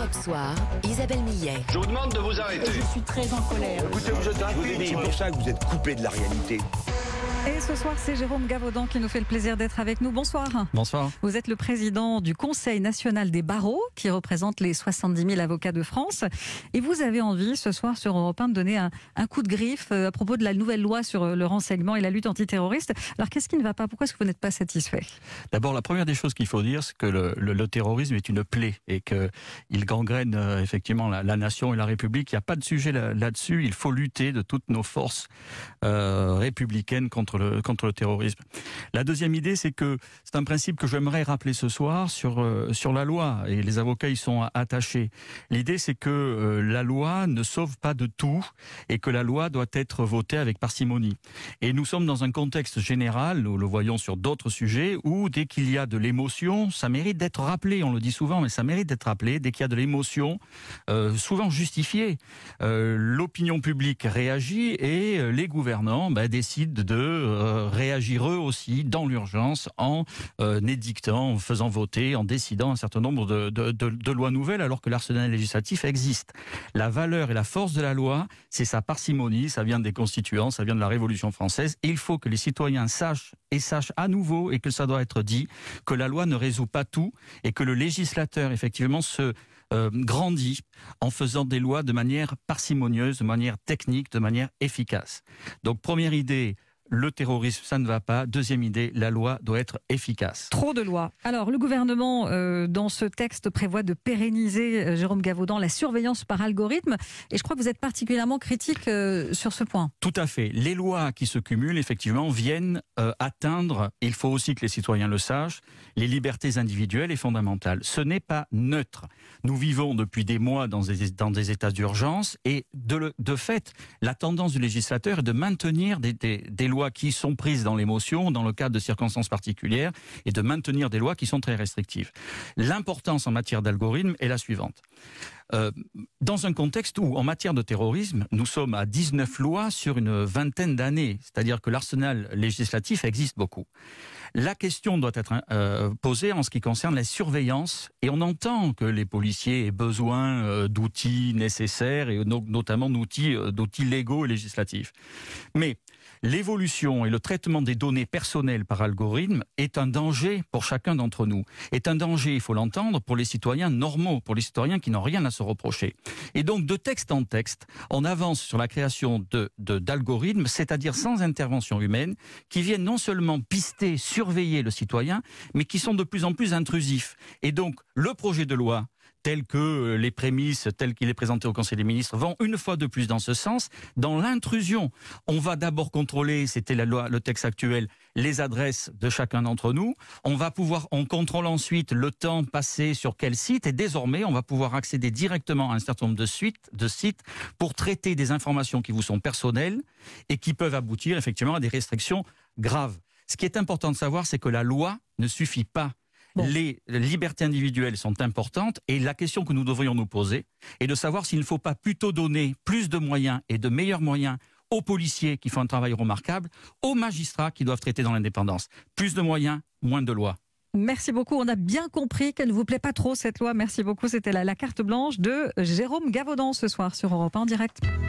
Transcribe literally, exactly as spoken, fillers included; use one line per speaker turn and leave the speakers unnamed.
Europe Soir, Isabelle Millet.
Je vous demande de vous arrêter.
Je suis très en colère.
Écoutez, vous êtes un
C'est pour ça que vous êtes coupé de la réalité.
Et ce soir, c'est Jérôme Gavaudan qui nous fait le plaisir d'être avec nous. Bonsoir.
Bonsoir.
Vous êtes le président du Conseil national des barreaux, qui représente les soixante-dix mille avocats de France. Et vous avez envie, ce soir, sur Europe un, de donner un, un coup de griffe à propos de la nouvelle loi sur le renseignement et la lutte antiterroriste. Alors, qu'est-ce qui ne va pas? Pourquoi est-ce que vous n'êtes pas satisfait?
D'abord, la première des choses qu'il faut dire, c'est que le, le, le terrorisme est une plaie et qu'il gangrène euh, effectivement la, la nation et la République. Il n'y a pas de sujet là, là-dessus. Il faut lutter de toutes nos forces euh, républicaines contre le, contre le terrorisme. La deuxième idée, c'est que c'est un principe que j'aimerais rappeler ce soir sur, euh, sur la loi, et les avocats y sont attachés. L'idée, c'est que euh, la loi ne sauve pas de tout et que la loi doit être votée avec parcimonie. Et nous sommes dans un contexte général, nous le voyons sur d'autres sujets, où dès qu'il y a de l'émotion, ça mérite d'être rappelé, on le dit souvent, mais ça mérite d'être rappelé, dès qu'il y a de l'émotion, euh, souvent justifiée, euh, l'opinion publique réagit et euh, les gouvernants bah, décident de euh, réagir eux aussi dans l'urgence en euh, édictant, en faisant voter, en décidant un certain nombre de, de, de, de lois nouvelles alors que l'arsenal législatif existe. La valeur et la force de la loi, c'est sa parcimonie, ça vient des constituants, ça vient de la Révolution française. Et il faut que les citoyens sachent et sachent à nouveau, et que ça doit être dit, que la loi ne résout pas tout et que le législateur effectivement se euh, grandit en faisant des lois de manière parcimonieuse, de manière technique, de manière efficace. Donc première idée, le terrorisme, ça ne va pas. Deuxième idée, la loi doit être efficace.
Trop de lois. Alors, le gouvernement, euh, dans ce texte, prévoit de pérenniser, euh, Jérôme Gavaudan, la surveillance par algorithme. Et je crois que vous êtes particulièrement critique euh, sur ce point.
Tout à fait. Les lois qui se cumulent, effectivement, viennent euh, atteindre, il faut aussi que les citoyens le sachent, les libertés individuelles et fondamentales. Ce n'est pas neutre. Nous vivons depuis des mois dans des, dans des états d'urgence et de, de fait, la tendance du législateur est de maintenir des, des, des lois qui sont prises dans l'émotion, dans le cadre de circonstances particulières, et de maintenir des lois qui sont très restrictives. L'importance en matière d'algorithme est la suivante. Euh, dans un contexte où, en matière de terrorisme, nous sommes à dix-neuf lois sur une vingtaine d'années, c'est-à-dire que l'arsenal législatif existe beaucoup. La question doit être euh, posée en ce qui concerne la surveillance, et on entend que les policiers aient besoin euh, d'outils nécessaires, et no- notamment d'outils, euh, d'outils légaux et législatifs. Mais l'évolution et le traitement des données personnelles par algorithme est un danger pour chacun d'entre nous. Est un danger, il faut l'entendre, pour les citoyens normaux, pour les citoyens qui n'ont rien à se reprocher. Et donc, de texte en texte, on avance sur la création de, de, d'algorithmes, c'est-à-dire sans intervention humaine, qui viennent non seulement pister, surveiller le citoyen, mais qui sont de plus en plus intrusifs. Et donc, le projet de loi, tel que les prémices, tel qu'il est présenté au Conseil des ministres, vont une fois de plus dans ce sens. Dans l'intrusion, on va d'abord contrôler, c'était la loi, le texte actuel, les adresses de chacun d'entre nous. On va pouvoir, on contrôle ensuite le temps passé sur quel site, et désormais, on va pouvoir accéder directement à un certain nombre de, suites, de sites pour traiter des informations qui vous sont personnelles et qui peuvent aboutir effectivement à des restrictions graves. Ce qui est important de savoir, c'est que la loi ne suffit pas. Bon. Les libertés individuelles sont importantes et la question que nous devrions nous poser est de savoir s'il ne faut pas plutôt donner plus de moyens et de meilleurs moyens aux policiers qui font un travail remarquable, aux magistrats qui doivent traiter dans l'indépendance. Plus de moyens, moins de lois.
Merci beaucoup. On a bien compris qu'elle ne vous plaît pas trop, cette loi. Merci beaucoup. C'était la, la carte blanche de Jérôme Gavaudan ce soir sur Europe un en direct.